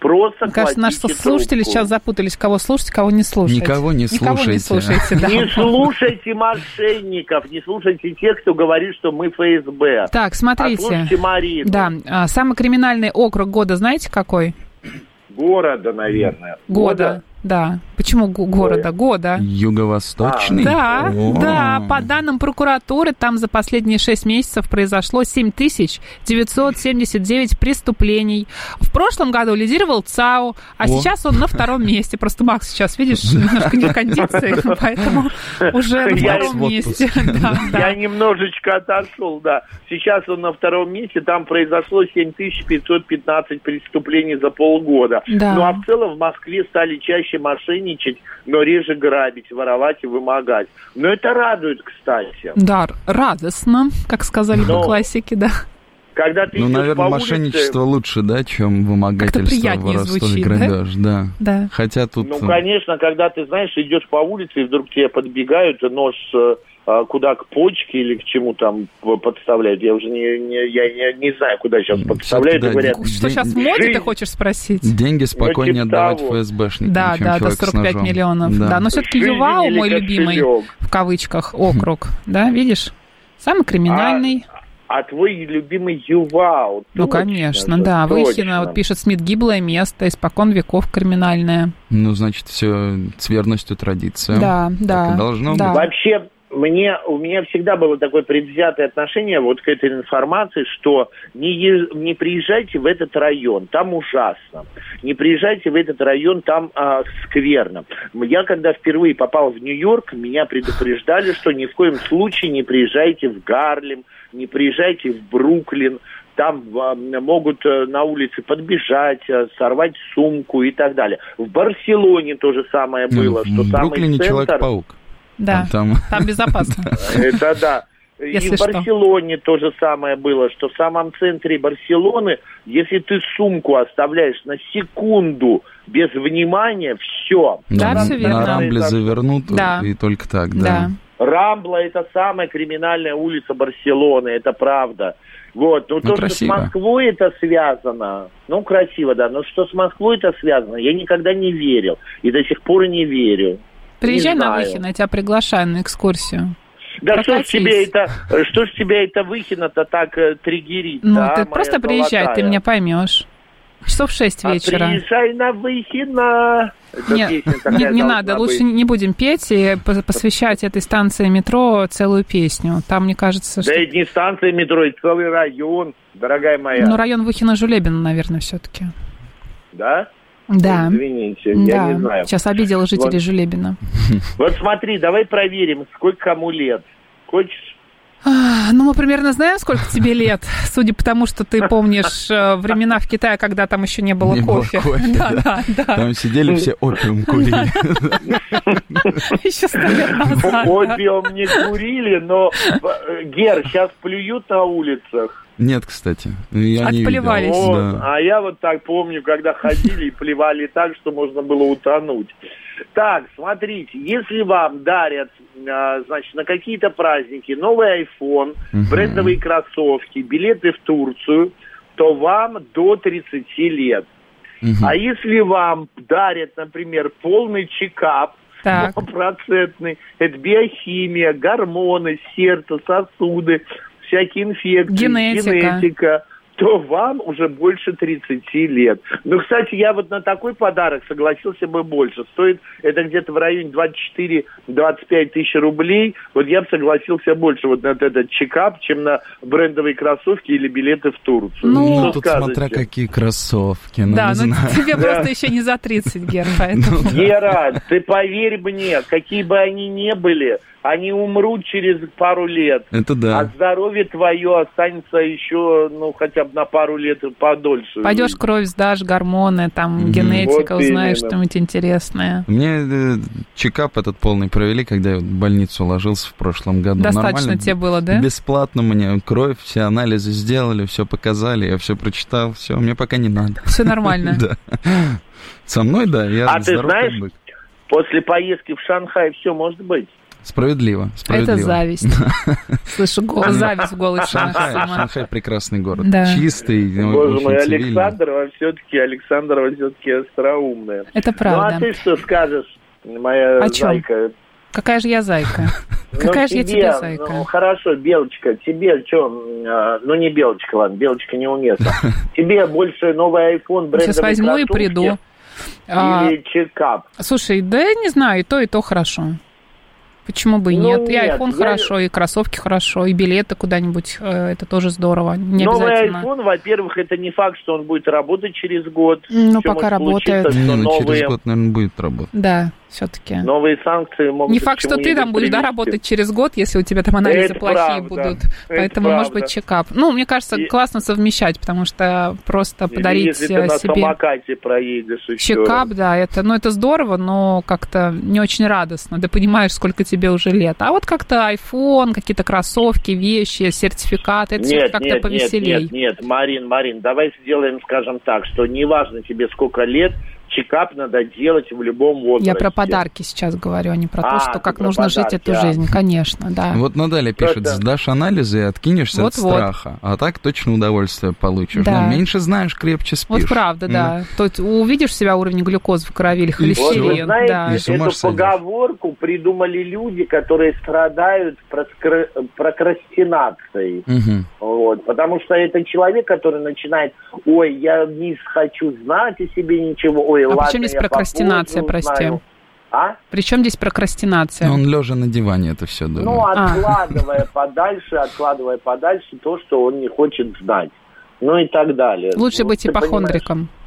просто кажется, наши кладите слушатели трубку. сейчас запутались, кого слушать, кого не слушать. Никого не Никого слушайте. не слушайте, да. Не слушайте мошенников, не слушайте тех, кто говорит, что мы эф эс бэ. Так, смотрите. А слушайте Марину. Да, а, самый криминальный округ года, знаете какой? Города, наверное. Года, да. Почему го- города? Года. Юго-восточный? Да, О. да, по данным прокуратуры, там за последние шесть месяцев произошло семь тысяч девятьсот семьдесят девять преступлений. В прошлом году лидировал ЦАО, а О. сейчас он на втором месте. Просто Макс сейчас, видишь, немножко не в кондиции, поэтому уже на Я втором в месте. Да, да. Я немножечко отошел, да. Сейчас он на втором месте, там произошло семь тысяч пятьсот пятнадцать преступлений за полгода. Да. Ну а в целом в Москве стали чаще мошенничать, но реже грабить, воровать и вымогать. Но это радует, кстати. Да, радостно, как сказали Но- бы классики, да. Когда ты Ну, идешь наверное, по улице, мошенничество лучше, да, чем вымогательство, приятнее воровство и звучит, да? грабеж, да? Да. Хотя тут... ну, конечно, когда ты, знаешь, идешь по улице, и вдруг тебе подбегают, нож э, а, куда к почке или к чему там подставляют. Я уже не, не, я не, не знаю, куда сейчас подставляют. да, И говорят, день- Что сейчас в моде, ты жизнь- хочешь спросить? Деньги спокойнее типа отдавать того. ФСБшникам, Да, чем да, до человек с сорок пять ножом. миллионов. Да, но все-таки Жизнь ЮВАУ, или мой любимый, кошелек. в кавычках, округ, да, видишь? Самый криминальный. А твой любимый ЮВАУ? Ну, точно конечно, же, да. точно. Выхина, вот пишет Смит, гиблое место, испокон веков криминальное. Ну, значит, все с верностью традициям. Да, Так да. и должно да. быть. Вообще, мне, у меня всегда было такое предвзятое отношение вот к этой информации, что не, е- не приезжайте в этот район, там ужасно. Не приезжайте в этот район, там а, скверно. Я, когда впервые попал в Нью-Йорк, меня предупреждали, что ни в коем случае не приезжайте в Гарлем, не приезжайте в Бруклин. Там а, могут а, на улице подбежать, а, сорвать сумку и так далее. В Барселоне то же самое Ну, было, что в самый Бруклине центр... Человек-паук. Да, Там- там безопасно. Это да. И Если в что. Барселоне то же самое было, что в самом центре Барселоны, если ты сумку оставляешь на секунду без внимания, все. Да, на, всё на верно. Рамбле завернут, Да. и только так, Да. да. Рамбла – это самая криминальная улица Барселоны, это правда. Вот, но Ну, то, что с красиво. Москвой это связано, ну, красиво, да, но что с Москвой это связано, я никогда не верил и до сих пор и не верю. Приезжай Не на знаю. Выхино, я тебя приглашаю на экскурсию. Да что ж Прокатись. тебе это, что ж тебя это Выхино-то так э, триггерит, Ну, да, ты моя просто приезжай, ты золотая? меня поймешь. Часов в шесть А вечера. приезжай на Выхино. Это Нет, песня такая не, не должна надо, быть. лучше не будем петь и по- посвящать этой станции метро целую песню. Там, мне кажется, что... Да это не станция метро, это целый район, дорогая моя. Ну, район Выхино-Жулебина, наверное, все-таки. Да? Да. Извините, я Да, не знаю. сейчас обидела жителей Вот. Жулебина. Вот смотри, давай проверим, сколько кому лет. Хочешь? А, ну, мы примерно знаем, сколько тебе лет, судя по тому, что ты помнишь э, времена в Китае, когда там еще не было Не было кофе. кофе, Да, да. да, да. Там сидели все опиум курили. Еще сто лет назад. да. Опиум не курили, но, э, Гер, сейчас плюют на улицах. Нет, кстати, я не видел. Отплевались. Вот. Да. А я вот так помню, когда ходили и плевали так, что можно было утонуть. Так, смотрите, если вам дарят, а, значит, на какие-то праздники новый iPhone, Мгм. брендовые кроссовки, билеты в Турцию, то вам до тридцати лет. Мгм. А если вам дарят, например, полный чекап, Так. стопроцентный, это биохимия, гормоны, сердце, сосуды, всякие инфекции, Генетика. генетика, то вам уже больше тридцати лет. Ну, кстати, я вот на такой подарок согласился бы больше. Стоит это где-то в районе двадцать четыре - двадцать пять тысяч рублей. Вот я бы согласился больше вот на этот чекап, чем на брендовые кроссовки или билеты в Турцию. Ну, Ну, Что тут скажете? смотря какие кроссовки, ну, Да, не ну знаю. тебе просто еще не за тридцать, Гер, поэтому... Гера, ты поверь мне, какие бы они ни были, они умрут через пару лет. Это А да. здоровье твое останется еще, ну, хотя бы на пару лет подольше. Пойдешь кровь сдашь, гормоны, там, Мгм. генетика, Вот узнаешь именно. что-нибудь интересное. Мне э, чекап этот полный провели, когда я в больницу ложился в прошлом году. Достаточно Нормально, тебе было, да? Бесплатно мне кровь, все анализы сделали, все показали, я все прочитал, все, мне пока не надо. Все нормально. Да. Со мной, да, я А ты здоров знаешь, как бык. После поездки в Шанхай все может быть. Справедливо, справедливо. Это зависть. Слышу голос, зависть в голосе. Шанхай, Шанхай прекрасный город. Да. Чистый, Боже очень мой, цивильный. Александрова все-таки, Александрова все-таки остроумная. Это правда. Ну, а ты что скажешь, моя О чем? зайка? Какая же я зайка? Какая же я тебе зайка? Ну, хорошо, Белочка, тебе что, ну не Белочка, ладно, Белочка неуместно. Тебе больше новый iPhone брендовой Сейчас возьму и кроссовки приду. Или чекап? Слушай, да я не знаю, и то, и то хорошо. Почему бы и Ну, нет? И нет, iPhone я- хорошо, и кроссовки хорошо, и билеты куда-нибудь, э, это тоже здорово. Не Новый обязательно. iPhone, во-первых, это не факт, что он будет работать через год. Ну, Всё пока может случиться, работает. что Не, ну, новые, через год, наверное, будет работать. Да, все-таки. новые санкции могут Не к факт, что ты чему-нибудь там будешь, да, привести. работать через год, если у тебя там анализы Это плохие правда, будут. это Поэтому, может правда. быть, чекап. Ну, мне кажется, И- классно совмещать, потому что просто Или подарить если ты э, на себе самокате проедешь еще чекап, раз. да, это, ну, это здорово, но как-то не очень радостно. Ты понимаешь, сколько тебе уже лет. А вот как-то iPhone, какие-то кроссовки, вещи, сертификаты, это всё Нет, как-то нет, повеселей. нет, нет, нет, Марин, Марин, давай сделаем, скажем так, что неважно тебе сколько лет, чекап надо делать в любом возрасте. Я про подарки сейчас говорю, а не про то, А, что ты как про нужно жить подарки, эту а. жизнь. Конечно, да. Вот Наталья пишет, Это- сдашь анализы и откинешься от Вот-вот. страха, а так точно удовольствие получишь. Да. Ну, меньше знаешь, крепче спишь. Вот правда, да. То есть увидишь себя уровень глюкозы в крови или Вот вы холестерин, знаете, да. И с ума эту ж сойдешь. поговорку придумали люди, которые страдают проскр- прокрастинацией. Мгм. Вот, потому что это человек, который начинает, ой, я не хочу знать о себе ничего, ой, А ладно, при чем здесь я прокрастинация, попозже прости? узнаю». А? Причем здесь прокрастинация? Он лежа на диване это все думает. Ну, А. откладывая подальше, откладывая подальше то, что он не хочет знать. Ну и так далее. Лучше Ну, быть ты ипохондриком. понимаешь.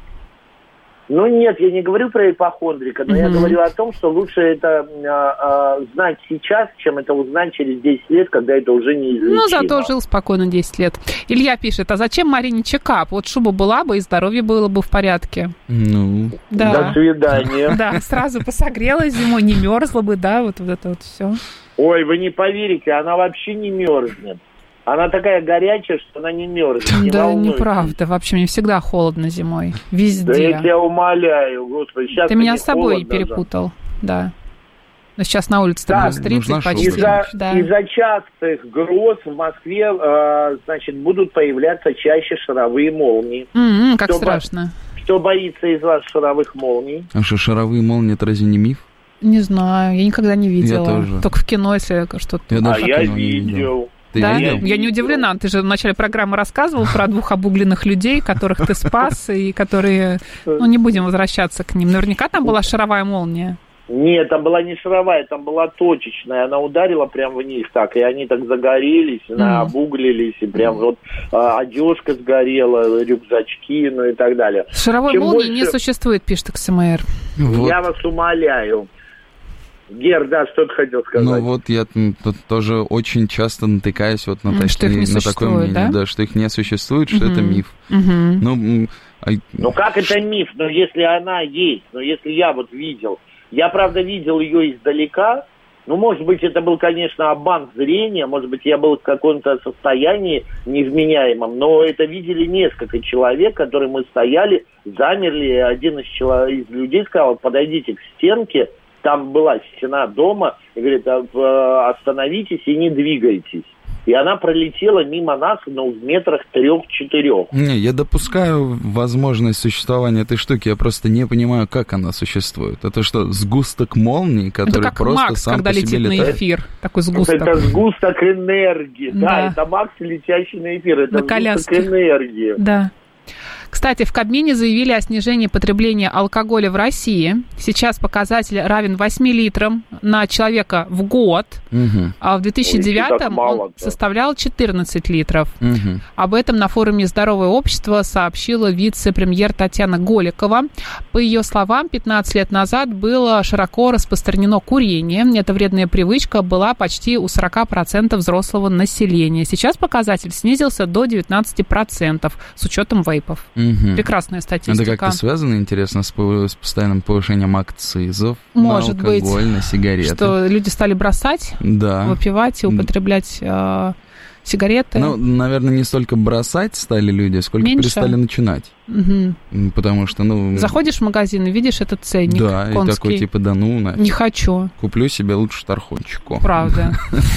Ну нет, я не говорю про ипохондрика, но я Мгм. говорю о том, что лучше это а, а, знать сейчас, чем это узнать через десять лет, когда это уже неизлечимо. Ну, зато жил спокойно десять лет. Илья пишет, а зачем Марине чекап? Вот шуба была бы, и здоровье было бы в порядке. Ну, Да. До свидания. Да, сразу посогрелась зимой, не мерзла бы, да, вот, вот это вот все. Ой, вы не поверите, она вообще не мерзнет. Она такая горячая, что она не мерзнет. Не Да, волнуйтесь. неправда. Вообще, мне всегда холодно зимой. Да Везде. я тебя умоляю, господи. Сейчас Ты меня не с собой холодно же. перепутал. Да. Но сейчас на улице Так, плюс тридцать нужна почти. Из-за, Да. из-за частых гроз в Москве, э, значит, будут появляться чаще шаровые молнии. М-м, как Что, страшно. Кто боится из вас шаровых молний? а что, шаровые молнии, это разве не миф? Не знаю, я никогда не видела. тоже. Только в кино, если что-то. Я А даже я кино не видел. видел. Ты Да? видел? Я не удивлена. Ты же в начале программы рассказывал про двух обугленных людей, которых ты спас, и которые... Ну, не будем возвращаться к ним. Наверняка там была шаровая молния. Нет, там была не шаровая, там была точечная. Она ударила прямо в них так, и они так загорелись, Мгм. обуглились, и прям вот а, одежка сгорела, рюкзачки, ну и так далее. Шаровой Чем молнии не больше- существует, пишет КСМР. Вот. Я вас умоляю. Гер, да, что ты хотел сказать? Ну вот я м, тут тоже очень часто натыкаюсь вот на, М, так- что их не на такое существует, мнение, да? что их не существует, что Мгм. это миф. Мгм. Ну, м, а- Ну как это миф? Ну если она есть, ну если я вот видел. Я, правда, видел ее издалека. Ну, может быть, это был, конечно, обман зрения, может быть, я был в каком-то состоянии невменяемом, но это видели несколько человек, которые мы стояли, замерли, и один из, чело- из людей сказал, подойдите к стенке, там была стена дома, и говорит, «А, в- остановитесь и не двигайтесь. И она пролетела мимо нас, ну, в метрах трех-четырех. не, я допускаю возможность существования этой штуки, я просто не понимаю, как она существует. Это что, сгусток молнии, Это который как просто Макс, сам когда по себе летит на летает? эфир. Такой сгусток. Это сгусток энергии. Да, Да. это Макс, летящий на эфир. Это На сгусток коляске. энергии. Да. Кстати, в Кабмине заявили о снижении потребления алкоголя в России. Сейчас показатель равен восьми литрам на человека в год, Мгм, а в две тысячи девятом Ой, так мало, он да. составлял четырнадцать литров. мгм. Об этом на форуме «Здоровое общество» сообщила вице-премьер Татьяна Голикова. По ее словам, пятнадцать лет назад было широко распространено курение. Эта вредная привычка была почти у сорок процентов взрослого населения. Сейчас показатель снизился до девятнадцать процентов с учетом вейпов. Мгм. Прекрасная Это статистика. как-то связано, интересно, с, пов- с постоянным повышением акцизов Может на алкоголь, быть, на сигареты? Что люди стали бросать, Да. выпивать и М. употреблять э, Сигареты? Ну, наверное, не столько бросать стали люди, сколько Меньше? перестали начинать. Угу. Потому что, ну... Заходишь в магазин и видишь этот ценник Да, конский. и такой, типа, да ну, нафиг. Не хочу. Куплю себе лучше тархунчику. Правда.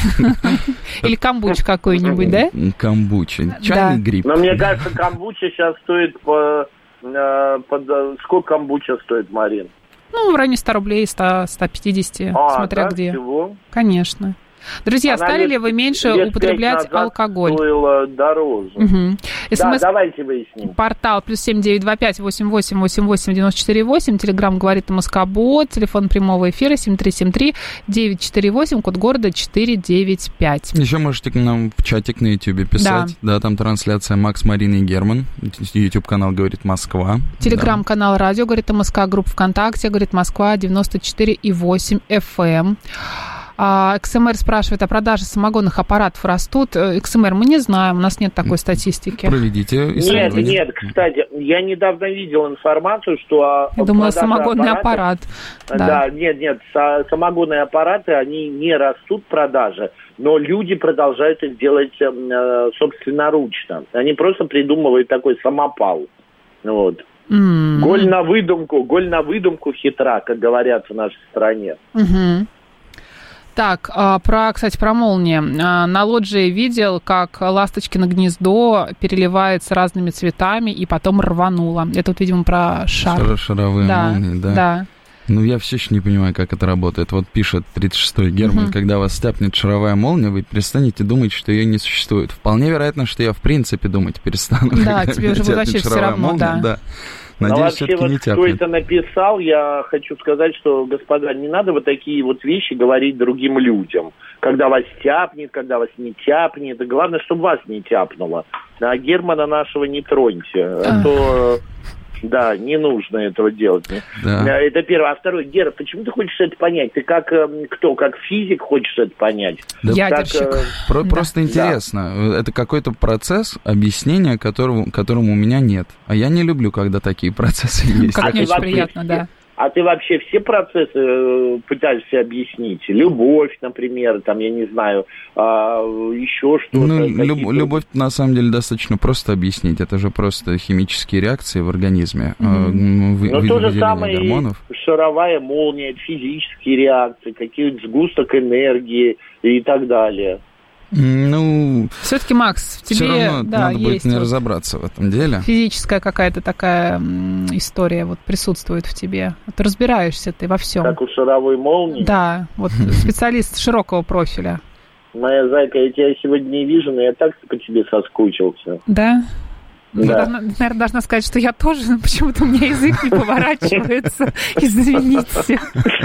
Или камбуч какой-нибудь, да? Камбуча. Чайный гриб. Но мне кажется, камбуча сейчас стоит по... Под... Сколько камбуча стоит, Марин? Ну, в районе ста рублей, сто, сто пятьдесят, а, смотря да, где. Всего? Конечно. Друзья, Она стали лет, ли вы меньше лет употреблять алкоголь? Стоило дороже. Угу. Да, СМС... давайте выясним. Портал плюс семь девять два пять восемь восемь восемь восемь девяносто четыре восемь. Телеграмм говорит МСК-бот. Телефон прямого эфира семь три семь три девять четыре восемь. Код города четыре девять пять. Еще можете к нам в чатик на Ютьюбе писать. Да. да, там трансляция Макс, Марина и Герман. Ютьюб-канал говорит Москва. Телеграм-канал да. радио говорит МСК. Группа ВКонтакте говорит Москва девяносто четыре и восемь эф эм. икс эм эр спрашивает, а продажи самогонных аппаратов растут? икс эм эр мы не знаем, у нас нет такой статистики. Проведите исследование. Нет, нет, кстати, я недавно видел информацию, что... Я думала, самогонный аппарат. Да. да, нет, нет, самогонные аппараты, они не растут продажи, но люди продолжают их делать собственноручно. Они просто придумывают такой самопал. Вот. Mm-hmm. Голь на выдумку, голь на выдумку хитра, как говорят в нашей стране. Mm-hmm. Так, про, кстати, про молнии. На лоджии видел, как ласточкино гнездо переливается разными цветами и потом рвануло. Это вот, видимо, про шар. Шаровые да, молнии, да. Да. Ну, я все еще не понимаю, как это работает. Вот пишет тридцать шестой Герман, uh-huh. когда вас стяпнет шаровая молния, вы перестанете думать, что ее не существует. Вполне вероятно, что я в принципе думать перестану. Да, тебе уже вообще все равно, молния, да. да. Надеюсь, но вообще, вот, кто это написал, я хочу сказать, что, господа, не надо вот такие вот вещи говорить другим людям. Когда вас тяпнет, когда вас не тяпнет. Главное, чтобы вас не тяпнуло. А Германа нашего не троньте. А то... Да, не нужно этого делать. Да. Это первое. А второе, Гера, почему ты хочешь это понять? Ты как кто? Как физик хочешь это понять? Да. Ядерщик. Как, Про- да. Просто интересно. Да. Это какой-то процесс объяснения, которого, которому у меня нет. А я не люблю, когда такие процессы есть. Как не очень приятно, да. А ты вообще все процессы пытаешься объяснить? Любовь, например, там, я не знаю, а, еще что-то. Ну, люб- любовь, на самом деле, достаточно просто объяснить. Это же просто химические реакции в организме. Mm-hmm. Вы, Но то же самое гормонов. И шаровая молния, физические реакции, какие-то сгусток энергии и так далее. Ну, все-таки, Макс, в тебе все равно да, надо будет есть мне вот разобраться в этом деле. Физическая какая-то такая история вот присутствует в тебе. Вот разбираешься ты во всем. Как у шаровой молнии? Да, вот специалист широкого профиля. Моя зайка, я тебя сегодня не вижу, но я так по тебе соскучился. Да? Да. Я, должна, наверное, должна сказать, что я тоже, но почему-то у меня язык не поворачивается. Извините.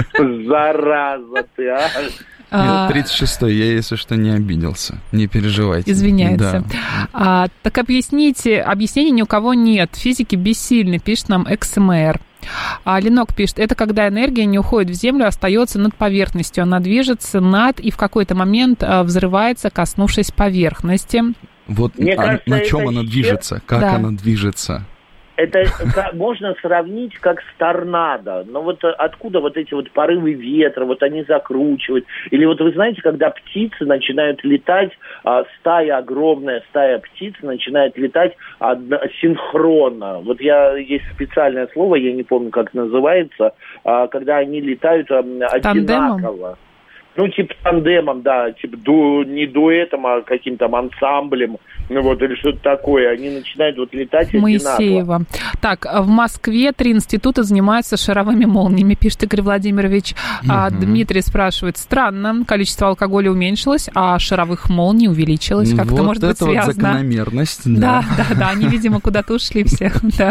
Зараза ты, а! Нет, тридцать шестой, я, если что, не обиделся. Не переживайте. Извиняется. Да. А, так объясните, объяснений ни у кого нет. Физики бессильны, пишет нам икс эм эр. А Ленок пишет, это когда энергия не уходит в землю, а остается над поверхностью. Она движется над и в какой-то момент взрывается, коснувшись поверхности. Вот Мне а, кажется, на чем она движется? Как да. она движется? Это можно сравнить как с торнадо. Но вот откуда вот эти вот порывы ветра, вот они закручивают. Или вот вы знаете, когда птицы начинают летать, стая огромная, стая птиц начинает летать синхронно. Вот я, есть специальное слово, я не помню, как называется, когда они летают одинаково. Тандемом? Ну, типа тандемом, да, типа ду, не дуэтом, а каким-то ансамблем, ну вот, или что-то такое. Они начинают вот летать Моисеева. одинаково. Так, в Москве три института занимаются шаровыми молниями, пишет Игорь Владимирович. Угу. А Дмитрий спрашивает, странно, количество алкоголя уменьшилось, а шаровых молний увеличилось. Как вот это может быть это связано? Вот закономерность, да. Да, да, да, они, видимо, куда-то ушли все.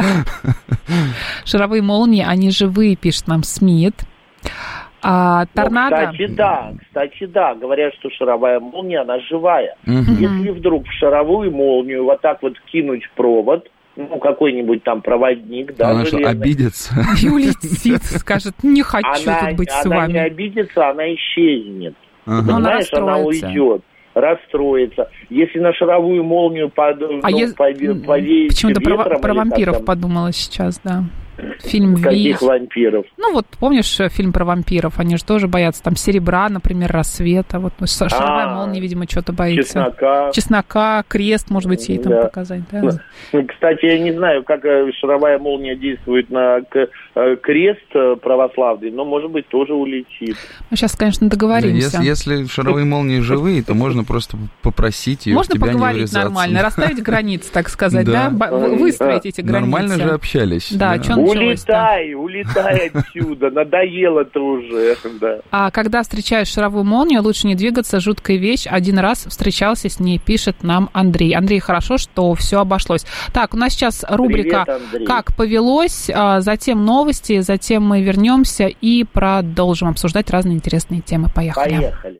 Шаровые молнии, они живые, пишет нам Смит. А, торнадо... Ну, кстати, да, кстати, да, говорят, что шаровая молния, она живая. Угу. Если вдруг в шаровую молнию вот так вот кинуть провод, ну, какой-нибудь там проводник, да, она железный, что, обидится? И улетит, скажет, не хочу она, тут быть она с вами. Она не обидится, она исчезнет. Ага. Понимаешь, она, она уйдет. Расстроится. Если на шаровую молнию под, а ну, е... повеять Почему-то ветром... про, про вампиров подумала сейчас, да. Фильм Каких «Вий». вампиров? Ну, вот помнишь фильм про вампиров? Они же тоже боятся там серебра, например, рассвета. Вот ну, шаровая А, молния, видимо, что-то боится. Чеснока. Чеснока, крест, может быть, ей там Да. показать. Да? Ну, кстати, я не знаю, как э, шаровая молния действует на к- э, крест э, православный, но, может быть, тоже улетит. Мы сейчас, конечно, договоримся. Если, если шаровые молнии живые, то можно просто попросить ее Можно в тебя не поговорить врезаться. нормально, расставить границы, так сказать, Да. да? Бо- вы- Выстроить эти границы. Нормально же общались. Да, чё началось-то? Улетай, улетай отсюда, надоело-то уже. Да. А когда встречаешь шаровую молнию, лучше не двигаться, жуткая вещь. Один раз встречался с ней, пишет нам Андрей. Андрей, хорошо, что все обошлось. Так, у нас сейчас рубрика Привет, Андрей. «Как повелось», а затем новости, затем мы вернемся и продолжим обсуждать разные интересные темы. Поехали. Поехали.